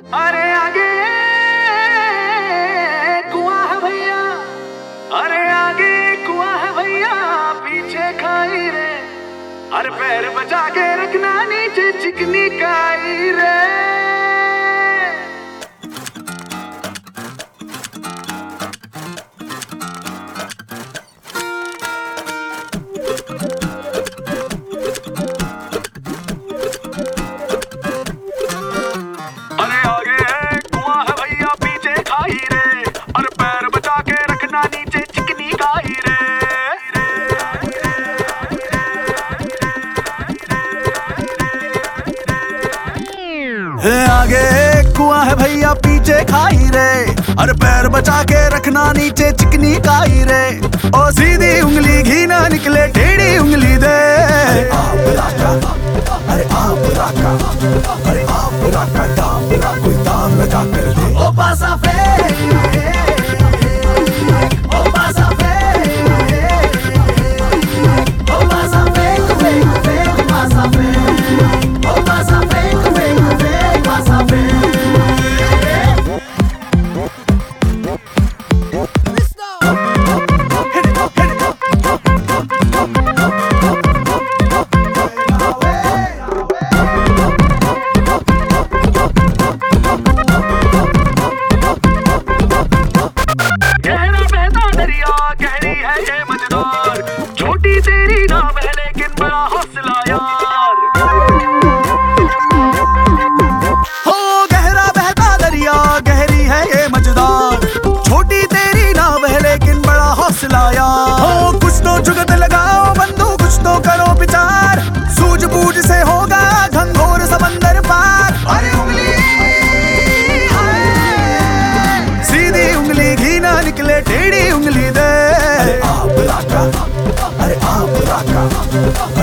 अरे आगे कुआं है भैया, अरे आगे कुआं है भैया, पीछे खाई रे। अरे पैर बचा के रखना, नीचे चिकनी काई रे। अरे आगे कुआं है भैया, पीछे खाई रे। अरे पैर बचा के रखना, नीचे चिकनी काई रे। आगे कुआं है भैया, पीछे खाई रे। अरे पैर बचा के रखना, नीचे चिकनी काई रे। ओ सीधी उंगली घी ना निकले, टेढ़ी उंगली दे। अरे आप राका, अरे आप राका, अरे आप राका, दाम कोई दाम लगा कर दे। ओ पासा फे, ओ पासा फे, ओ पासा फे, पासा फे, ओ पासा फे, पासा फे। गहरी है ये मजेदार, छोटी तेरी नाव है लेकिन बड़ा हौसला यार। हो गहरा बहता दरिया, गहरी है ये मजेदार, छोटी तेरी नाव है लेकिन बड़ा हौसला यार। हो कुछ तो जुगत लगाओ बंधु, कुछ तो करो विचार, सूझबूझ से होगा घनघोर समंदर पार। अरे उंगली सीधी उंगली घी ना निकले, टेढ़ी उंगली दे। अरे आप राका, अरे आप राका,